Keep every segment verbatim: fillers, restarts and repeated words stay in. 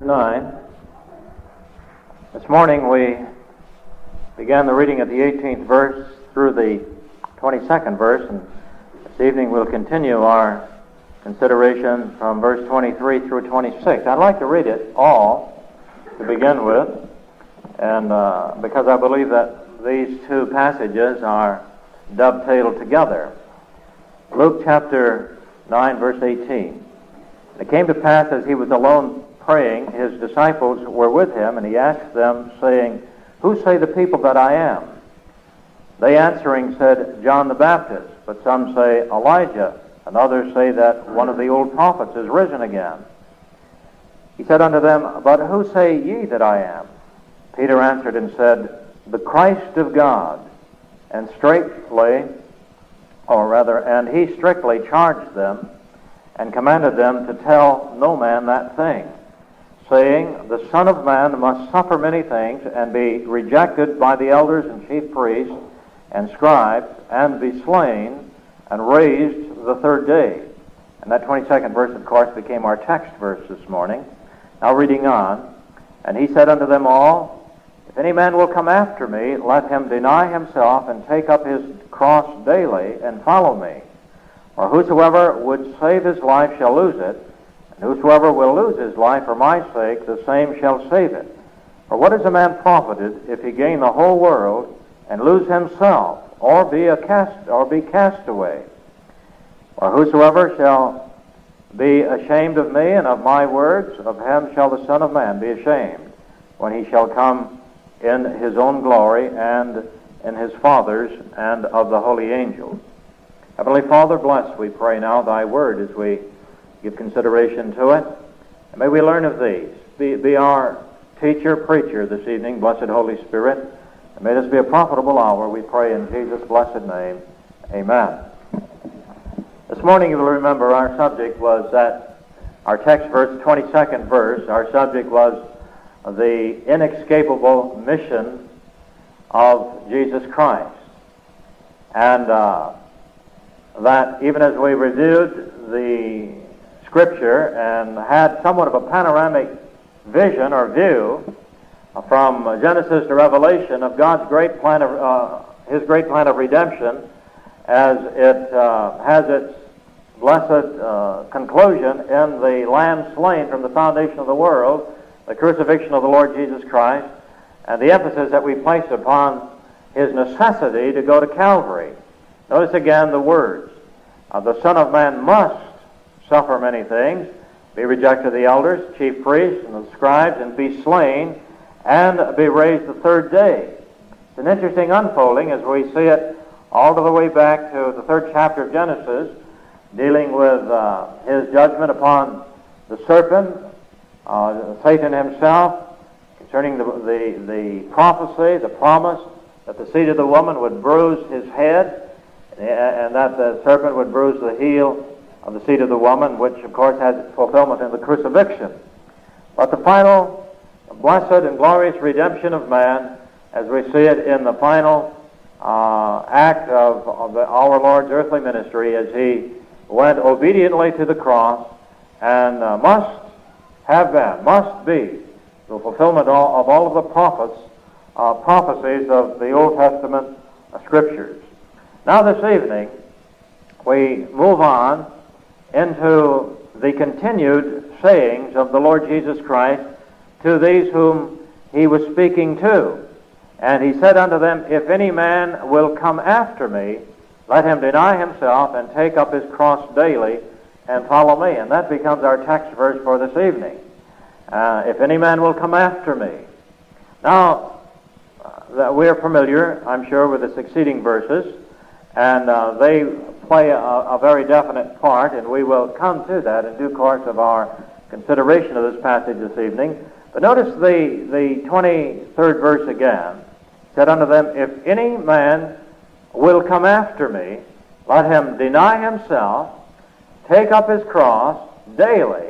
nine. This morning we began the reading of the eighteenth verse through the twenty-second verse, and this evening we'll continue our consideration from verse twenty-three through twenty-six. I'd like to read it all to begin with, and uh, because I believe that these two passages are dovetailed together. Luke chapter nine, verse eighteen. It came to pass as he was alone praying, his disciples were with him, and he asked them, saying, Who say the people that I am? They answering said, John the Baptist, but some say Elijah, and others say that one of the old prophets is risen again. He said unto them, But who say ye that I am? Peter answered and said, The Christ of God. And straightly, or rather, and he strictly charged them, and commanded them to tell no man that thing, saying, The Son of Man must suffer many things, and be rejected by the elders and chief priests and scribes, and be slain, and raised the third day. And that twenty-second verse, of course, became our text verse this morning. Now reading on, And he said unto them all, If any man will come after me, let him deny himself, and take up his cross daily, and follow me. Or whosoever would save his life shall lose it, and whosoever will lose his life for my sake, the same shall save it. For what is a man profited if he gain the whole world and lose himself, or be a cast or be cast away? Or whosoever shall be ashamed of me and of my words, of him shall the Son of Man be ashamed, when he shall come in his own glory and in his Father's and of the holy angels. Heavenly Father, bless, we pray now, thy word as we give consideration to it. And may we learn of these. Be, be our teacher, preacher this evening, blessed Holy Spirit. And may this be a profitable hour, we pray in Jesus' blessed name. Amen. This morning, you will remember, our subject was that, our text verse, twenty-second verse, our subject was the inescapable mission of Jesus Christ. And uh, that even as we reviewed the Scripture and had somewhat of a panoramic vision or view from Genesis to Revelation of God's great plan of uh, His great plan of redemption, as it uh, has its blessed uh, conclusion in the Lamb slain from the foundation of the world, the crucifixion of the Lord Jesus Christ, and the emphasis that we place upon His necessity to go to Calvary. Notice again the words, uh, the Son of Man must suffer many things, be rejected of the elders, chief priests, and the scribes, and be slain, and be raised the third day. It's an interesting unfolding as we see it all the way back to the third chapter of Genesis, dealing with uh, his judgment upon the serpent, uh, Satan himself, concerning the, the, the prophecy, the promise that the seed of the woman would bruise his head, and that the serpent would bruise the heel of the seed of the woman, which of course has its fulfillment in the crucifixion. But the final blessed and glorious redemption of man, as we see it in the final uh, act of, of the, our Lord's earthly ministry, as he went obediently to the cross and uh, must have been, must be, the fulfillment of all of, all of the prophets, uh, prophecies of the Old Testament uh, Scriptures. Now this evening, we move on into the continued sayings of the Lord Jesus Christ to these whom he was speaking to. And he said unto them, If any man will come after me, let him deny himself and take up his cross daily and follow me. And that becomes our text verse for this evening. Uh, if any man will come after me. Now, uh, that we're familiar, I'm sure, with the succeeding verses, and uh, they play a, a very definite part, and we will come to that in due course of our consideration of this passage this evening. But notice the, the twenty-third verse again. It said unto them, If any man will come after me, let him deny himself, take up his cross daily,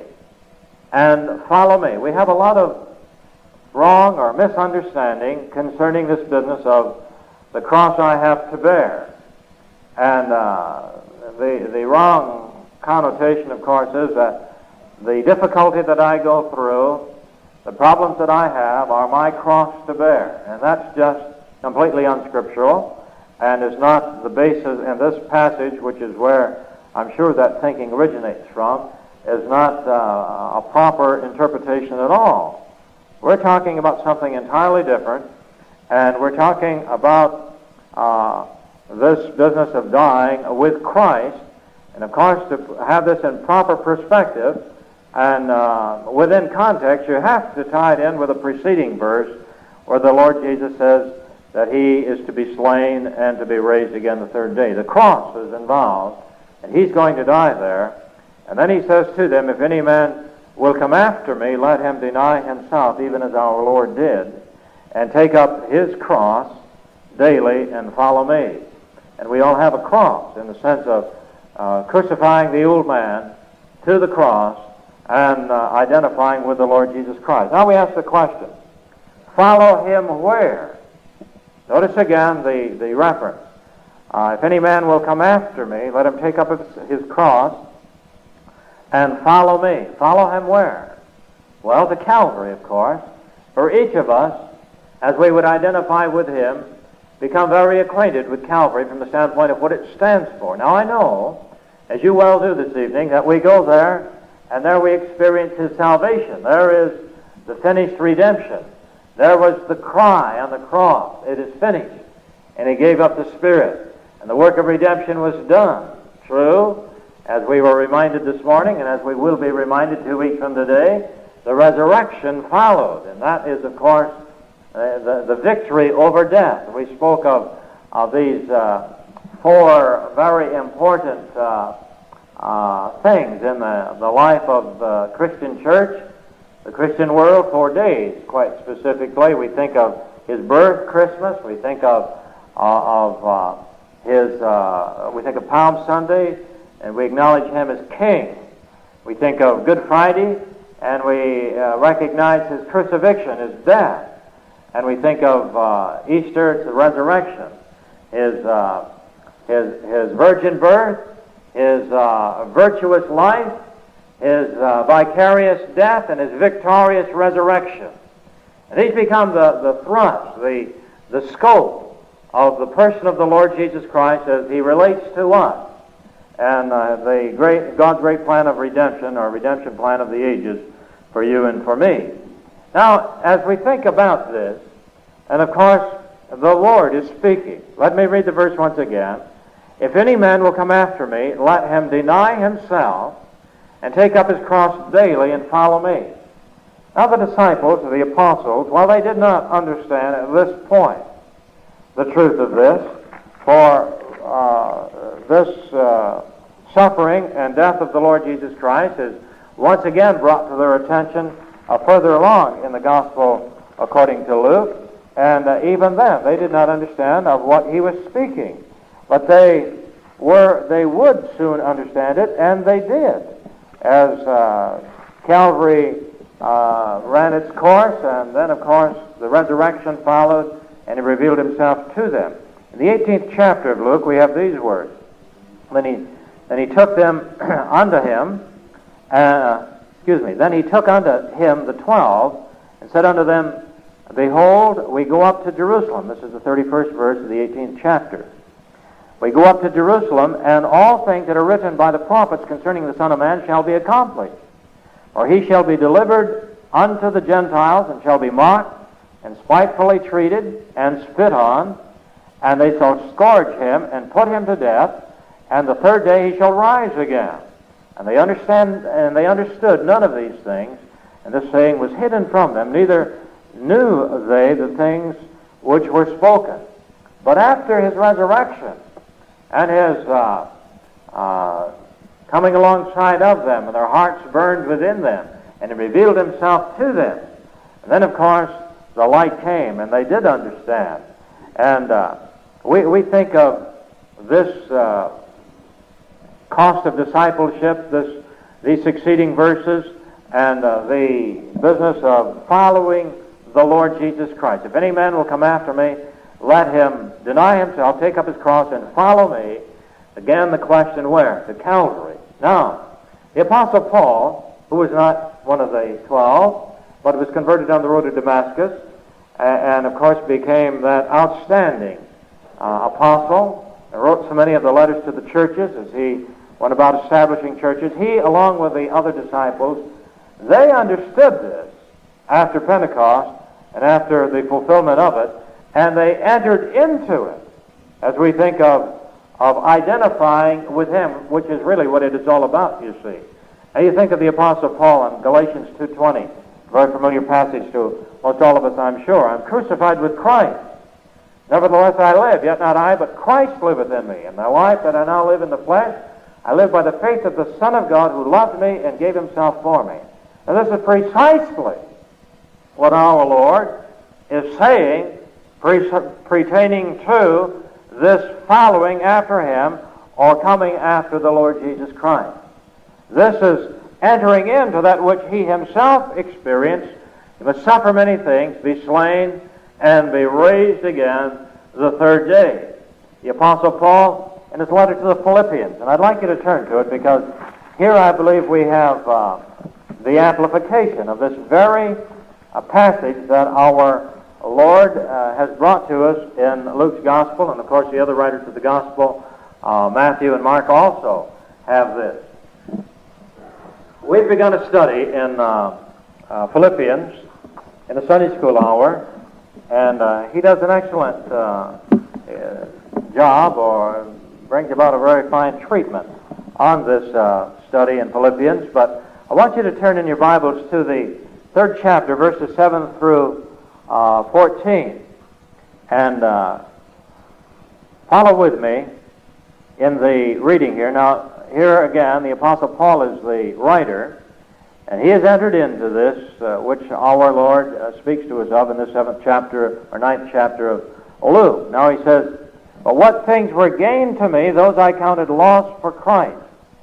and follow me. We have a lot of wrong or misunderstanding concerning this business of the cross I have to bear. And uh, the, the wrong connotation, of course, is that the difficulty that I go through the problems that I have are my cross to bear. And that's just completely unscriptural and is not the basis in this passage, which is where I'm sure that thinking originates from, is not uh, a proper interpretation at all. We're talking about something entirely different, and we're talking about uh, this business of dying with Christ. And of course, to have this in proper perspective and uh, within context, you have to tie it in with a preceding verse where the Lord Jesus says that he is to be slain and to be raised again the third day. The cross is involved, and he's going to die there. And then he says to them, if any man will come after me, let him deny himself, even as our Lord did, and take up his cross daily and follow me. And we all have a cross in the sense of uh, crucifying the old man to the cross and uh, identifying with the Lord Jesus Christ. Now we ask the question, follow him where? Notice again the, the reference. Uh, if any man will come after me, let him take up his, his cross and follow me. Follow him where? Well, to Calvary, of course. For each of us, as we would identify with him, become very acquainted with Calvary from the standpoint of what it stands for. Now I know, as you well do this evening, that we go there and there we experience his salvation. There is the finished redemption. There was the cry on the cross, it is finished. And he gave up the Spirit. And the work of redemption was done. True, as we were reminded this morning, and as we will be reminded two weeks from today, the resurrection followed. And that is, of course, uh, the, the victory over death. We spoke of, of these uh, four very important uh, uh, things in the, the life of the Christian church, the Christian world, four days, quite specifically. We think of his birth, Christmas. We think of uh, of uh, his. Uh, we think of Palm Sunday, and we acknowledge him as King. We think of Good Friday, and we uh, recognize his crucifixion, his death, and we think of uh, Easter, it's the resurrection, his uh, his his virgin birth, his uh, virtuous life, his uh, vicarious death, and his victorious resurrection. And these become the, the thrust, the, the scope of the person of the Lord Jesus Christ as he relates to us. And uh, the great God's great plan of redemption, or redemption plan of the ages for you and for me. Now, as we think about this, and of course, the Lord is speaking. Let me read the verse once again. If any man will come after me, let him deny himself and take up his cross daily and follow me. Now the disciples, or the apostles, well, they did not understand at this point the truth of this, for uh, this uh, suffering and death of the Lord Jesus Christ is once again brought to their attention uh, further along in the gospel according to Luke, and uh, even then they did not understand of what he was speaking. But they were, they would soon understand it, and they did. As uh, Calvary uh, ran its course, and then, of course, the resurrection followed, and he revealed himself to them. In the eighteenth chapter of Luke, we have these words. Then he, then he took them unto him, uh, excuse me, then he took unto him the twelve, and said unto them, Behold, we go up to Jerusalem. This is the thirty-first verse of the eighteenth chapter. We go up to Jerusalem, and all things that are written by the prophets concerning the Son of Man shall be accomplished. For he shall be delivered unto the Gentiles, and shall be mocked, and spitefully treated, and spit on, and they shall scourge him, and put him to death, and the third day he shall rise again. And they understand, and they understood none of these things, and this saying was hidden from them, neither knew they the things which were spoken. But after his resurrection, and his uh, uh, coming alongside of them, and their hearts burned within them, and he revealed himself to them. And then, of course, the light came, and they did understand. And uh, we, we think of this uh, cost of discipleship, this these succeeding verses, and uh, the business of following the Lord Jesus Christ. If any man will come after me, let him deny himself, take up his cross, and follow me. Again, the question where? To Calvary. Now, the Apostle Paul, who was not one of the twelve, but was converted on the road to Damascus, and, and of course became that outstanding uh, apostle, and wrote so many of the letters to the churches as he went about establishing churches. He, along with the other disciples, they understood this after Pentecost and after the fulfillment of it, and they entered into it as we think of, of identifying with him, which is really what it is all about, you see. And you think of the Apostle Paul in Galatians two twenty, a very familiar passage to most all of us, I'm sure. I'm crucified with Christ. Nevertheless I live, yet not I, but Christ liveth in me. And the life that I now live in the flesh, I live by the faith of the Son of God who loved me and gave himself for me. And this is precisely what our Lord is saying pre- pertaining to this following after him or coming after the Lord Jesus Christ. This is entering into that which he himself experienced. He must suffer many things, be slain, and be raised again the third day. The Apostle Paul in his letter to the Philippians, and I'd like you to turn to it because here I believe we have uh, the amplification of this very uh, passage that our Lord uh, has brought to us in Luke's Gospel, and of course the other writers of the Gospel, uh, Matthew and Mark, also have this. We've begun a study in uh, uh, Philippians in the Sunday school hour, and uh, he does an excellent uh, uh, job, or brings about a very fine treatment on this uh, study in Philippians. But I want you to turn in your Bibles to the third chapter, verses seven through uh, fourteen, and uh, follow with me in the reading here. Now, here again, the Apostle Paul is the writer, and he has entered into this, uh, which our Lord uh, speaks to us of in the seventh chapter, or ninth chapter of Luke. Now he says, "But what things were gained to me, those I counted loss for Christ.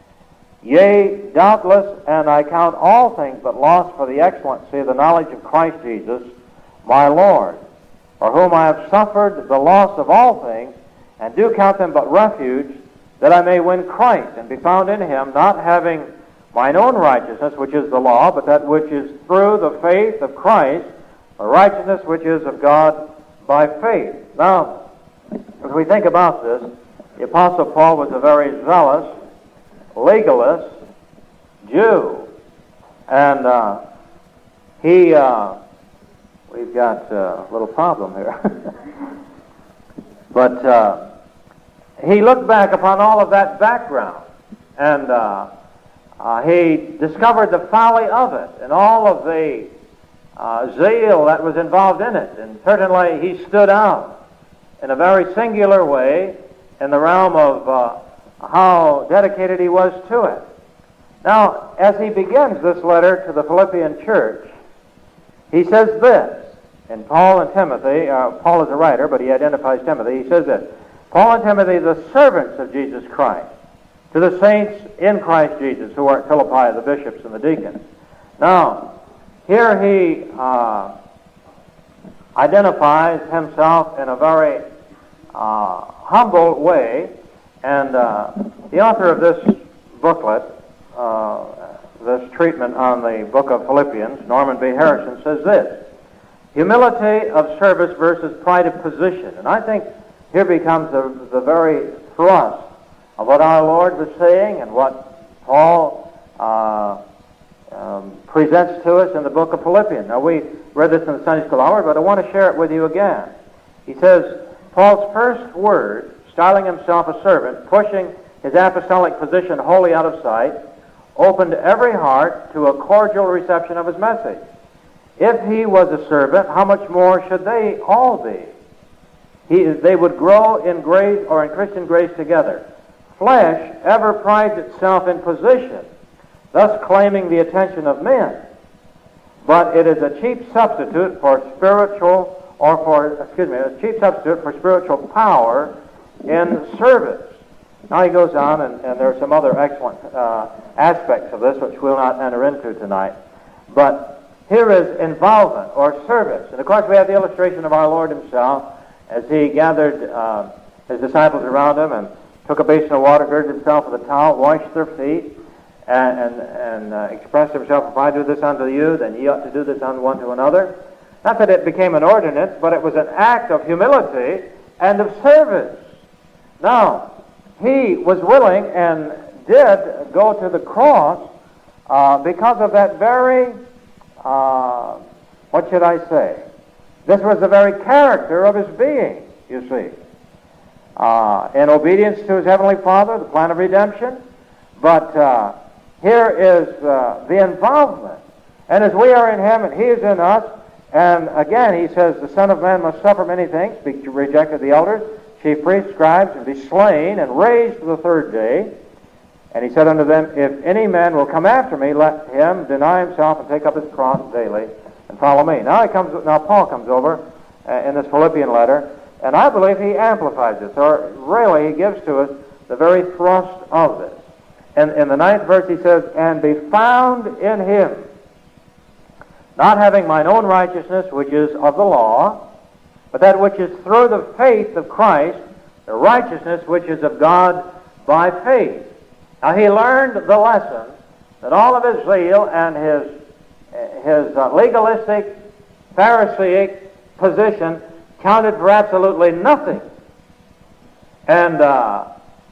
Yea, doubtless, and I count all things but loss for the excellency of the knowledge of Christ Jesus, my Lord, for whom I have suffered the loss of all things, and do count them but refuge, that I may win Christ, and be found in him, not having mine own righteousness, which is the law, but that which is through the faith of Christ, the righteousness which is of God by faith." Now, as we think about this, the Apostle Paul was a very zealous, legalist Jew, and uh, he, uh, we've got uh, a little problem here, but uh, he looked back upon all of that background, and uh, uh, he discovered the folly of it and all of the uh, zeal that was involved in it. And certainly he stood out in a very singular way in the realm of uh, how dedicated he was to it. Now, as he begins this letter to the Philippian church, he says this, and Paul and Timothy, uh, Paul is a writer, but he identifies Timothy, he says this, "Paul and Timothy, the servants of Jesus Christ, to the saints in Christ Jesus who are at Philippi, the bishops and the deacons." Now, here he uh, identifies himself in a very uh, humble way, and uh, the author of this booklet, uh, this treatment on the book of Philippians, Norman B. Harrison, says this, "Humility of service versus pride of position." And I think here becomes the, the very thrust of what our Lord was saying and what Paul uh, um, presents to us in the book of Philippians. Now, we read this in the Sunday school hour, but I want to share it with you again. He says, Paul's first word, styling himself a servant, pushing his apostolic position wholly out of sight, opened every heart to a cordial reception of his message. If he was a servant, how much more should they all be? He, they would grow in grace or in Christian grace together. Flesh ever prides itself in position, thus claiming the attention of men. But it is a cheap substitute for spiritual, or for, excuse me, a cheap substitute for spiritual power in service. Now he goes on, and, and there are some other excellent uh, aspects of this which we'll not enter into tonight. But here is involvement or service. And of course we have the illustration of our Lord himself as he gathered uh, his disciples around him and took a basin of water, girded himself with a towel, washed their feet, and, and, and uh, expressed himself, if I do this unto you, then ye ought to do this unto one to another. Not that it became an ordinance, but it was an act of humility and of service. Now, he was willing and did go to the cross uh, because of that very, uh, what should I say? This was the very character of his being, you see. Uh, in obedience to his Heavenly Father, the plan of redemption. But uh, here is uh, the involvement. And as we are in him and he is in us, and again he says, the Son of Man must suffer many things, be rejected of the elders, chief priests, scribes, and be slain, and raised the third day. And he said unto them, if any man will come after me, let him deny himself and take up his cross daily and follow me. Now he comes. Now Paul comes over uh, in this Philippian letter, and I believe he amplifies this, or really he gives to us the very thrust of this. And in the ninth verse he says, and be found in him, not having mine own righteousness, which is of the law, but that which is through the faith of Christ, the righteousness which is of God by faith. Now he learned the lesson that all of his zeal and his, his uh, legalistic, Pharisaic position counted for absolutely nothing. And uh,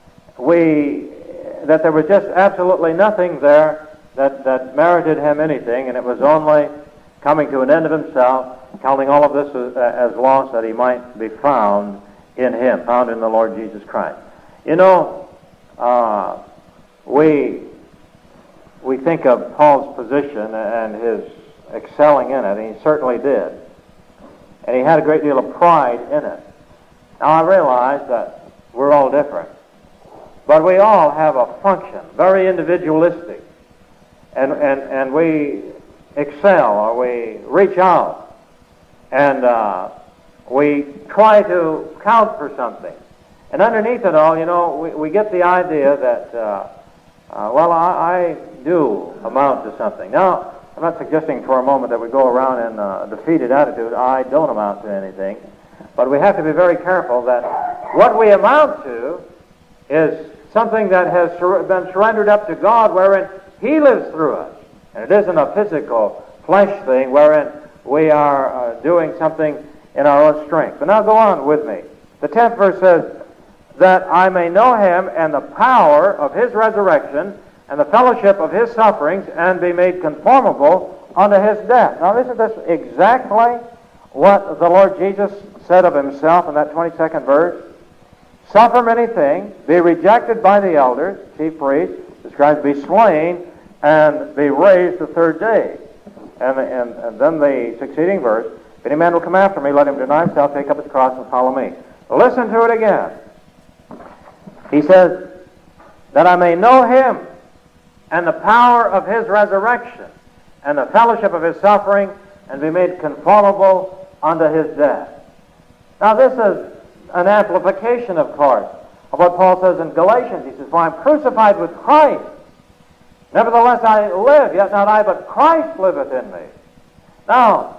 we, that there was just absolutely nothing there that, that merited him anything, and it was only coming to an end of himself, counting all of this as, as loss, that he might be found in him, found in the Lord Jesus Christ. You know, uh, we we think of Paul's position and his excelling in it, and he certainly did. And he had a great deal of pride in it. Now I realize that we're all different, but we all have a function, very individualistic, and and, and we excel, or we reach out, and uh, we try to count for something. And underneath it all, you know, we, we get the idea that, uh, uh, well, I, I do amount to something. Now, I'm not suggesting for a moment that we go around in a defeated attitude, I don't amount to anything, but we have to be very careful that what we amount to is something that has sur- been surrendered up to God, wherein he lives through us. And it isn't a physical flesh thing wherein we are uh, doing something in our own strength. But now go on with me. The tenth verse says, that I may know him and the power of his resurrection and the fellowship of his sufferings, and be made conformable unto his death. Now isn't this exactly what the Lord Jesus said of himself in that twenty-second verse? Suffer many things, be rejected by the elders, chief priests, the scribes, be slain, and be raised the third day. And, and, and then the succeeding verse, if any man will come after me, let him deny himself, take up his cross, and follow me. Listen to it again. He says, that I may know him and the power of his resurrection and the fellowship of his suffering, and be made conformable unto his death. Now this is an amplification, of course, of what Paul says in Galatians. He says, for I am crucified with Christ. Nevertheless I live, yet not I, but Christ liveth in me. Now,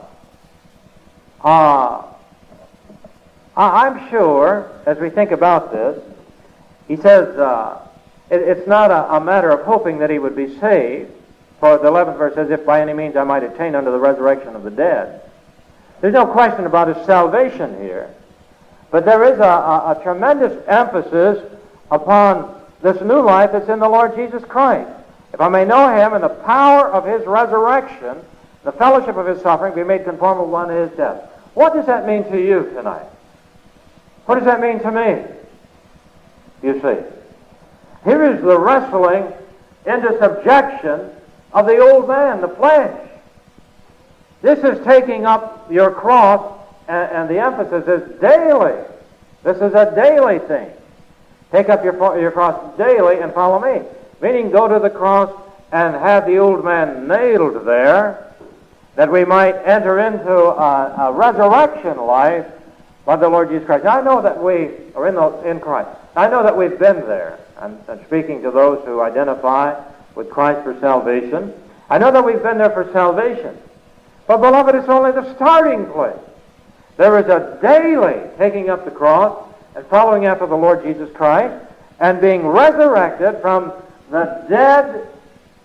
uh, I'm sure, as we think about this, he says uh, it, it's not a, a matter of hoping that he would be saved. For the eleventh verse says, if by any means I might attain unto the resurrection of the dead. There's no question about his salvation here. But there is a, a, a tremendous emphasis upon this new life that's in the Lord Jesus Christ. If I may know him and the power of his resurrection, the fellowship of his suffering, be made conformable unto his death. What does that mean to you tonight? What does that mean to me? You see, here is the wrestling into subjection of the old man, the flesh. This is taking up your cross, and, and the emphasis is daily. This is a daily thing. Take up your, your cross daily and follow me. Meaning go to the cross and have the old man nailed there, that we might enter into a, a resurrection life by the Lord Jesus Christ. Now, I know that we are in, the, in Christ. I know that we've been there. I'm, I'm speaking to those who identify with Christ for salvation. I know that we've been there for salvation. But, beloved, it's only the starting place. There is a daily taking up the cross and following after the Lord Jesus Christ and being resurrected from the dead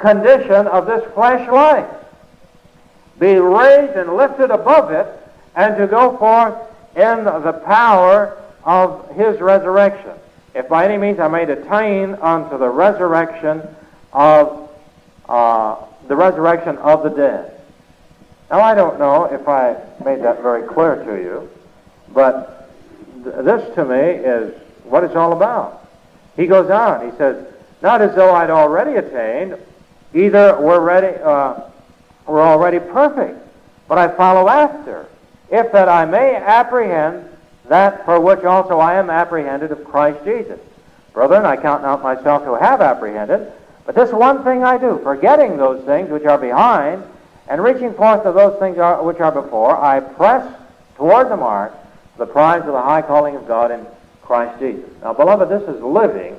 condition of this flesh life, be raised and lifted above it, and to go forth in the power of His resurrection. If by any means I may attain unto the resurrection of uh, the resurrection of the dead. Now, I don't know if I made that very clear to you, but th- this to me is what it's all about. He goes on, he says, not as though I'd already attained, either we're ready, uh, we're already perfect, but I follow after, if that I may apprehend that for which also I am apprehended of Christ Jesus. Brethren, I count not myself to have apprehended, but this one thing I do, forgetting those things which are behind, and reaching forth to those things are, which are before, I press toward the mark, the prize of the high calling of God in Christ Jesus. Now, beloved, this is living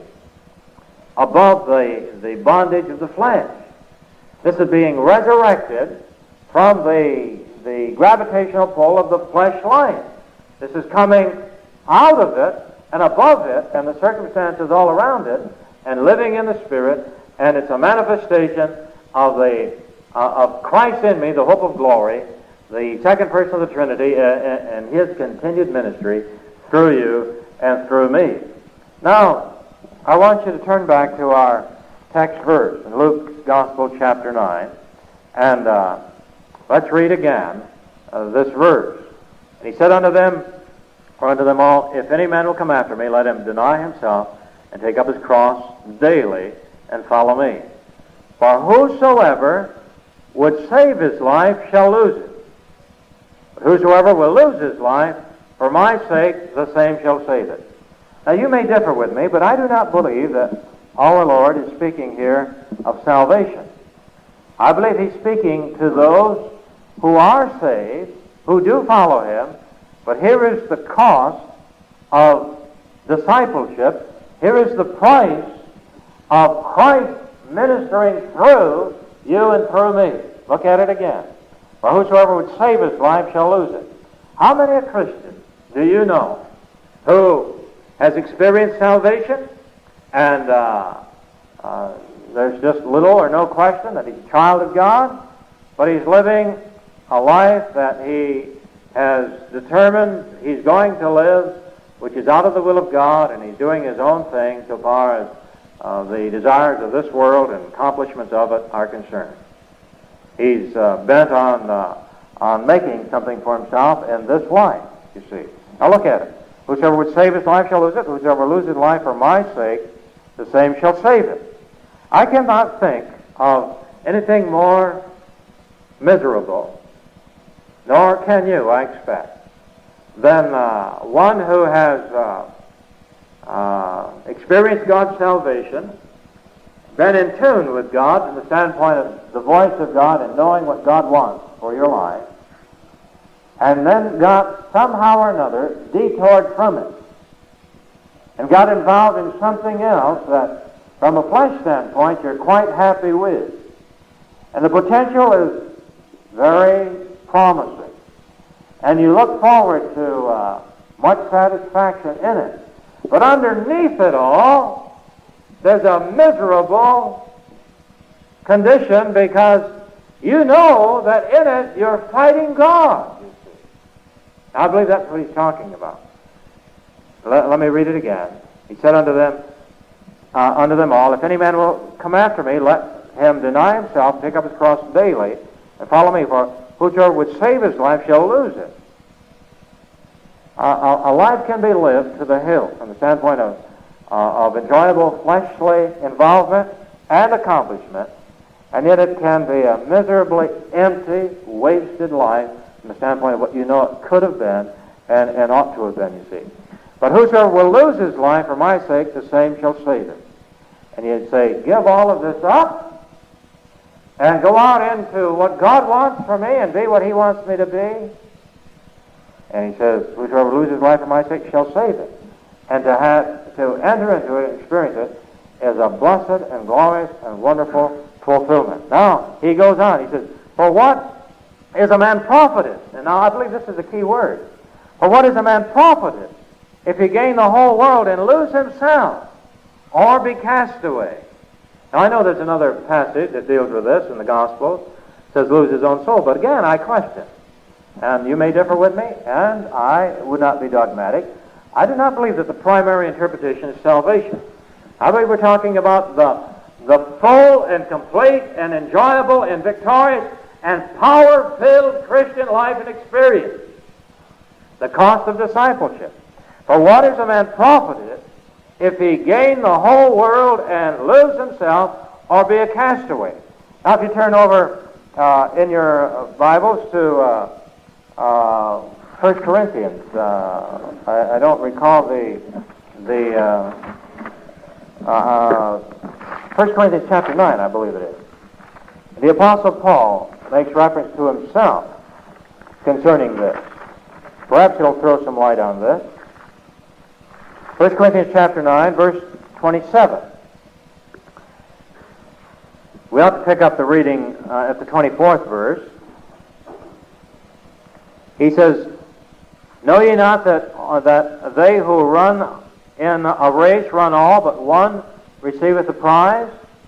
above the, the bondage of the flesh. This is being resurrected from the, the gravitational pull of the flesh life. This is coming out of it and above it and the circumstances all around it and living in the Spirit, and it's a manifestation of the uh, of Christ in me, the hope of glory, the second person of the Trinity, uh, and His continued ministry through you and through me. Now, I want you to turn back to our text verse in Luke's Gospel, chapter nine, and uh, let's read again uh, this verse. And He said unto them, or unto them all, if any man will come after me, let him deny himself, and take up his cross daily, and follow me. For whosoever would save his life shall lose it. But whosoever will lose his life for my sake, the same shall save it. Now, you may differ with me, but I do not believe that our Lord is speaking here of salvation. I believe He's speaking to those who are saved, who do follow Him, but here is the cost of discipleship. Here is the price of Christ ministering through you and through me. Look at it again. For whosoever would save his life shall lose it. How many a Christian do you know who has experienced salvation, and uh, uh, there's just little or no question that he's a child of God, but he's living a life that he has determined he's going to live, which is out of the will of God, and he's doing his own thing so far as uh, the desires of this world and accomplishments of it are concerned. He's uh, bent on uh, on making something for himself in this life, you see. Now look at it. Whosoever would save his life shall lose it. Whosoever loses his life for my sake, the same shall save it. I cannot think of anything more miserable, nor can you, I expect, than uh, one who has uh, uh, experienced God's salvation, been in tune with God from the standpoint of the voice of God and knowing what God wants for your life, and then got somehow or another detoured from it and got involved in something else that from a flesh standpoint you're quite happy with. And the potential is very promising. And you look forward to uh, much satisfaction in it. But underneath it all, there's a miserable condition because you know that in it you're fighting God. You see. I believe that's what he's talking about. Let, let me read it again. He said unto them, uh, unto them all, if any man will come after me, let him deny himself, take up his cross daily, and follow me. For whosoever would save his life shall lose it. Uh, a, a life can be lived to the hilt from the standpoint of Uh, of enjoyable fleshly involvement and accomplishment, and yet it can be a miserably empty, wasted life from the standpoint of what you know it could have been and, and ought to have been, you see. But whosoever will lose his life for my sake, the same shall save it. And you'd say, give all of this up and go out into what God wants for me and be what He wants me to be. And he says, whosoever loses his life for my sake shall save it. And to have to enter into it and experience it is a blessed and glorious and wonderful fulfillment. Now, he goes on. He says, for what is a man profited? And now I believe this is the key word. For what is a man profited if he gain the whole world and lose himself or be cast away? Now, I know there's another passage that deals with this in the Gospels. It says, lose his own soul. But again, I question. And you may differ with me, and I would not be dogmatic. I do not believe that the primary interpretation is salvation. I believe we're talking about the, the full and complete and enjoyable and victorious and power-filled Christian life and experience. The cost of discipleship. For what is a man profited if he gain the whole world and lose himself or be a castaway? Now, if you turn over uh, in your Bibles to uh, uh, First Corinthians, uh, I, I don't recall the the uh, uh, First Corinthians chapter nine, I believe it is. The Apostle Paul makes reference to himself concerning this. Perhaps it'll throw some light on this. First Corinthians chapter nine, verse twenty-seven. We ought to pick up the reading uh, at the twenty-fourth verse. He says, know ye not that, uh, that they who run in a race run all, but one receiveth the prize?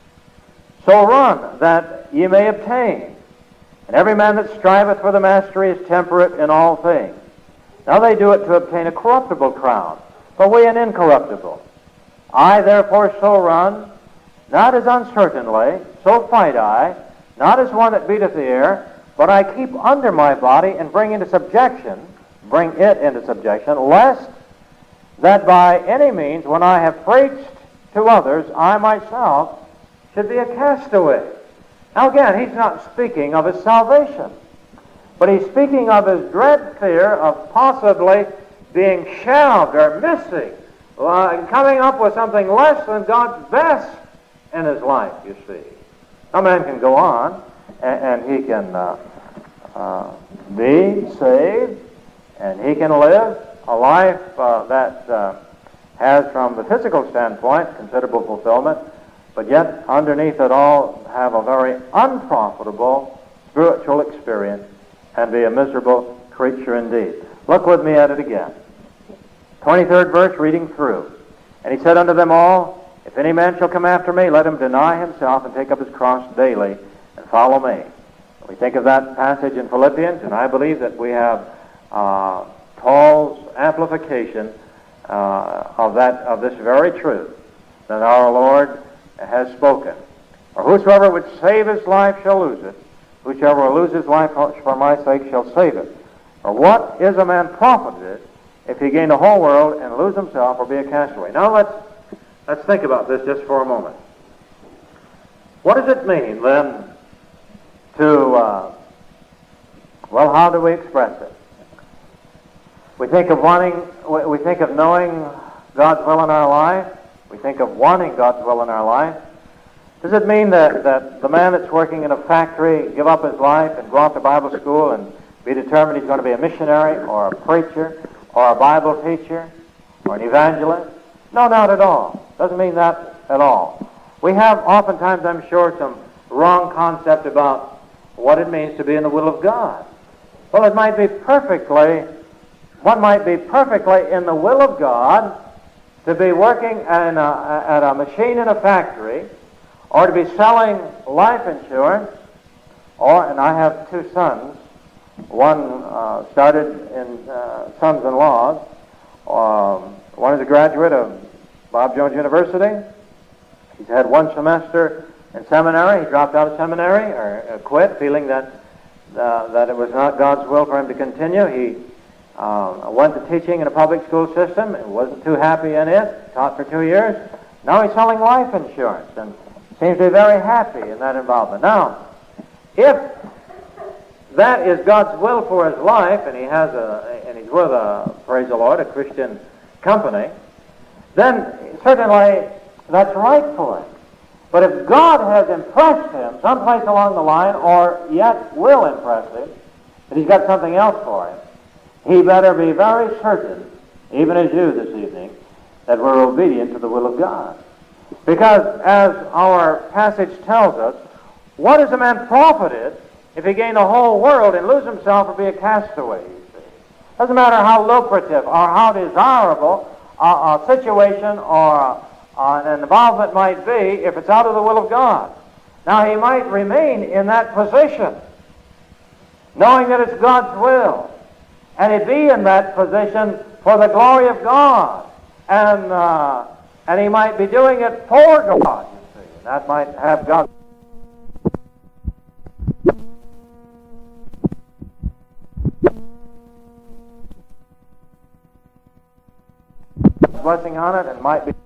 So run, that ye may obtain. And every man that striveth for the mastery is temperate in all things. Now they do it to obtain a corruptible crown, but we an incorruptible. I therefore so run, not as uncertainly, so fight I, not as one that beateth the air, but I keep under my body and bring into subjection, bring it into subjection, lest that by any means, when I have preached to others, I myself should be a castaway. Now again, he's not speaking of his salvation, but he's speaking of his dread fear of possibly being shelved or missing, uh, coming up with something less than God's best in his life, you see. A man can go on, and, and he can uh, uh, be saved, and he can live a life uh, that uh, has, from the physical standpoint, considerable fulfillment, but yet underneath it all have a very unprofitable spiritual experience and be a miserable creature indeed. Look with me at it again. twenty-third verse, reading through. And he said unto them all, if any man shall come after me, let him deny himself and take up his cross daily and follow me. We think of that passage in Philippians, and I believe that we have uh, Paul's amplification uh, of that of this very truth that our Lord has spoken. For whosoever would save his life shall lose it. Whosoever will lose his life for my sake shall save it. For what is a man profited if he gain the whole world and lose himself or be a castaway? Now let's let's think about this just for a moment. What does it mean then to, uh, well, how do we express it? We think of wanting, we think of knowing God's will in our life. We think of wanting God's will in our life. Does it mean that, that the man that's working in a factory give up his life and go off to Bible school and be determined he's going to be a missionary or a preacher or a Bible teacher or an evangelist? No, not at all. Doesn't mean that at all. We have oftentimes, I'm sure, some wrong concept about what it means to be in the will of God. Well, it might be perfectly, one might be perfectly in the will of God to be working in a, at a machine in a factory, or to be selling life insurance, or, and I have two sons. One uh, started in uh, Sons-in-Laws. Um, one is a graduate of Bob Jones University. He's had one semester in seminary. He dropped out of seminary or uh, quit, feeling that uh, that it was not God's will for him to continue. He uh, went to teaching in a public school system and wasn't too happy in it. Taught for two years. Now he's selling life insurance and seems to be very happy in that involvement. Now, if that is God's will for his life, and he has a, and he's with a, praise the Lord, a Christian company, then certainly that's right for him. But if God has impressed him someplace along the line, or yet will impress him, that he's got something else for him, he better be very certain, even as you this evening, that we're obedient to the will of God. Because, as our passage tells us, what is a man profited if he gain the whole world and lose himself or be a castaway? You see, doesn't matter how lucrative or how desirable a, a situation or a, Uh, and involvement might be if it's out of the will of God. Now, he might remain in that position, knowing that it's God's will, and he'd be in that position for the glory of God, and uh, and he might be doing it for God, you see. And that might have God's blessing on it, and might be